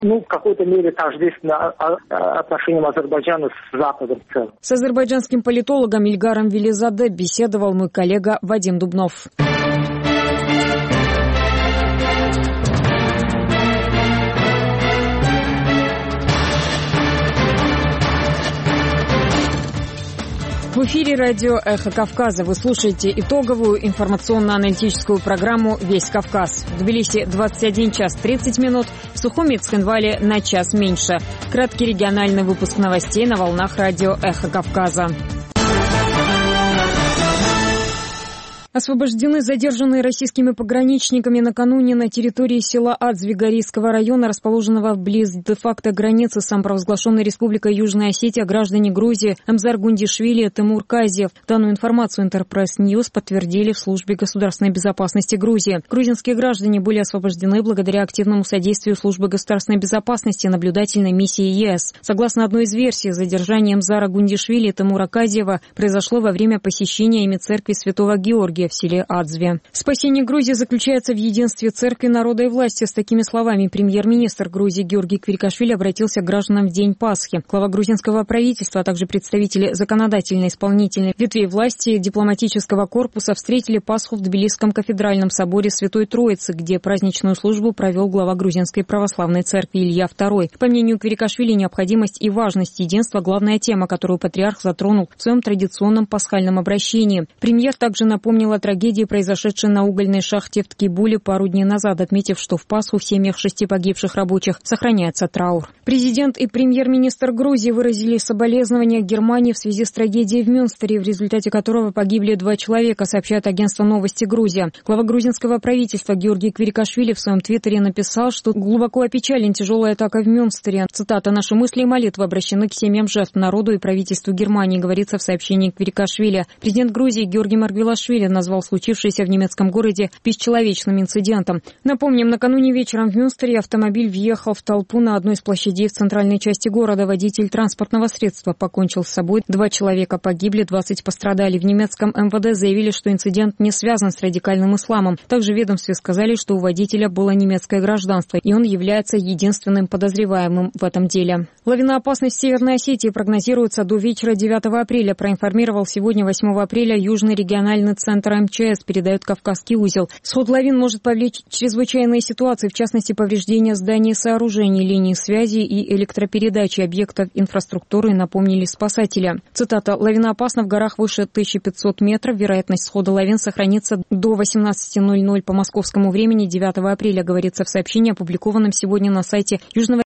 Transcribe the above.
в какой-то мере тождественно отношениям Азербайджана с Западом в целом. С азербайджанским политологом Ильгаром Велизаде беседовал мой коллега Вадим Дубнов. В эфире радио «Эхо Кавказа». Вы слушаете итоговую информационно-аналитическую программу «Весь Кавказ». В Тбилиси 21 час 30 минут, в Сухуми и Цхинвале на час меньше. Краткий региональный выпуск новостей на волнах радио «Эхо Кавказа». Освобождены задержанные российскими пограничниками накануне на территории села Адзви-Горийского района, расположенного вблизи де-факто границы с самопровозглашенной республикой Южная Осетия, граждане Грузии Эмзар Гундишвили и Тимур Казиев. Данную информацию Интерпресс Ньюс подтвердили в службе государственной безопасности Грузии. Грузинские граждане были освобождены благодаря активному содействию службы государственной безопасности и наблюдательной миссии ЕС. Согласно одной из версий, задержание Эмзара Гундишвили и Тимура Казиева произошло во время посещения ими церкви Святого Георгия в селе Адзви. Спасение Грузии заключается в единстве церкви, народа и власти. С такими словами премьер-министр Грузии Георгий Квирикашвили обратился к гражданам в день Пасхи. Глава грузинского правительства, а также представители законодательной и исполнительной ветвей власти дипломатического корпуса встретили Пасху в Тбилисском кафедральном соборе Святой Троицы, где праздничную службу провел глава грузинской православной церкви Илья II. По мнению Квирикашвили, необходимость и важность единства – главная тема, которую патриарх затронул в своем традиционном пасхальном обращении. Премьер также напомнил о трагедии, произошедшей на угольной шахте в Ткибуле пару дней назад, отметив, что в Пасху в семьях 6 погибших рабочих сохраняется траур. Президент и премьер-министр Грузии выразили соболезнования Германии в связи с трагедией в Мюнстере, в результате которого погибли 2 человека, сообщает агентство «Новости Грузия». Глава грузинского правительства Георгий Квирикашвили в своем твиттере написал, что глубоко опечален тяжелой атакой в Мюнстере. Цитата: «Наши мысли и молитвы обращены к семьям жертв, народу и правительству Германии», говорится в сообщении Квирикашвили. Президент Грузии Георгий Маргвелашвили назвал случившееся в немецком городе бесчеловечным инцидентом. Напомним, накануне вечером в Мюнстере автомобиль въехал в толпу на одной из площадей в центральной части города. Водитель транспортного средства покончил с собой. 2 человека погибли, 20 пострадали. В немецком МВД заявили, что инцидент не связан с радикальным исламом. Также в ведомстве сказали, что у водителя было немецкое гражданство, и он является единственным подозреваемым в этом деле. Лавиноопасность в Северной Осетии прогнозируется до вечера 9 апреля, проинформировал сегодня, 8 апреля, Южный региональный центр МЧС, передает Кавказский узел. Сход лавин может повлечь чрезвычайные ситуации, в частности, повреждения зданий и сооружений, линий связи и электропередачи объектов инфраструктуры, напомнили спасатели. Цитата: «Лавиноопасно в горах выше 1500 метров. Вероятность схода лавин сохранится до 18:00 по московскому времени 9 апреля», говорится в сообщении, опубликованном сегодня на сайте Южного